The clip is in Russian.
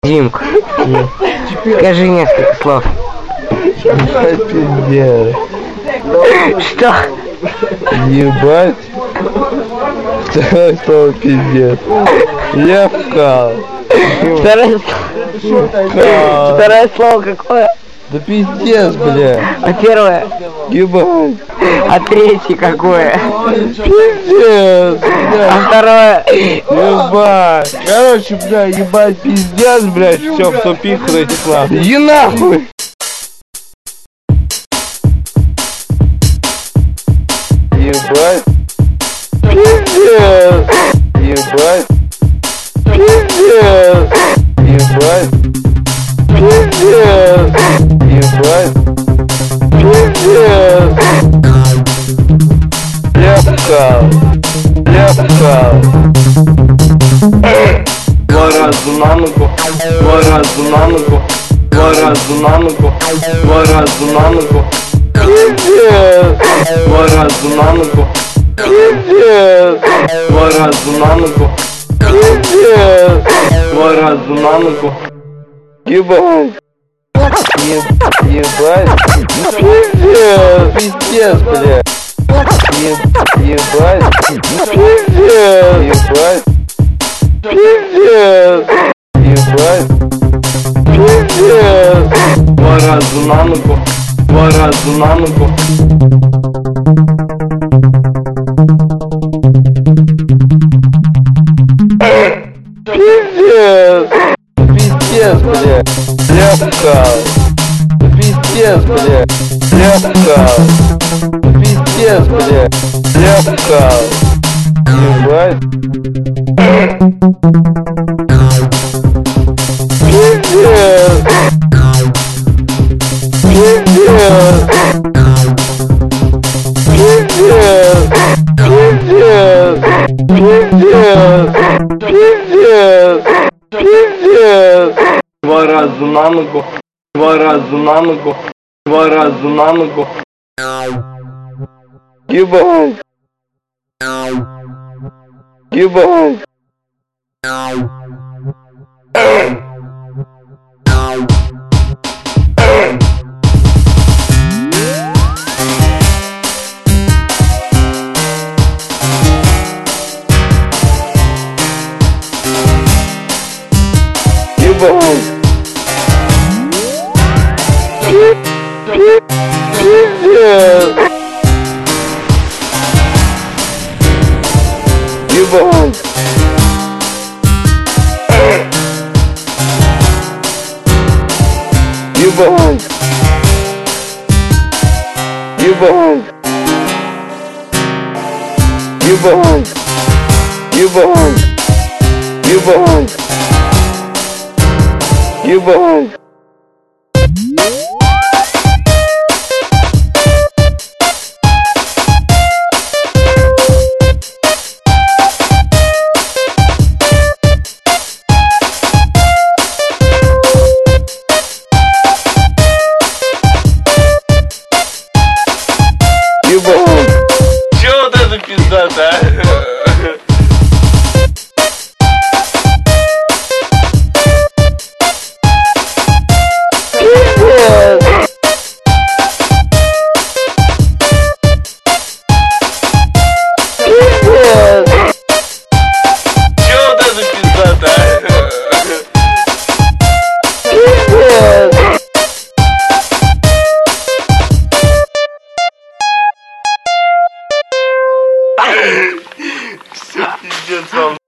Димка, скажи несколько слов. Пиздец. Что? Ебать. Второе слово пиздец. Я вкал. Второе слово какое? Да пиздец, бля. А первое? Ебать. А третье какое? Пиздец. А второе? Ебать. Короче, бля, ебать, пиздец, блядь, все в тупик пришла. Иди нахуй. Ебать. Пиздец. Ебать. Пиздец. Ебать. Пиздец. Ебать. Пиздец. Ляпкал. Ляпкал. Два раза на ногу. Два раза на ногу. Два раза на ногу. Два раза на ногу. Пиздец. Два раза на ногу. Пиздец. Два раза на ногу. Пиздец. Два раза на ногу. Ебать. Ебать. Пиздец. Пиздец, бля. Ебать. Пиздец. Ебать. Пиздец. Ебать. Пиздец. Два раза на ногу. Два раза на ногу. Пиздец. Пиздец, бля. Ляпкал. Пиздец, бля. Ляпкал. Пиздец, бля. Ляпкал. Ебать. Пиздец. Пиздец. Пиздец. Пиздец. Пиздец. Пиздец. Пиздец. Два раза на ногу. Два раза на ногу. Два раза на ногу. Ебать. Ебать. Ебать. Пиздец. Ебать. Ебать. Ебать. Ебать. Ебать. Ебать. Ебать. Ебать. Чё вот это пиздата, а? Пиздец. Пиздец. Чё вот это пиздата, а? Пиздец. Всё, пиздец вам.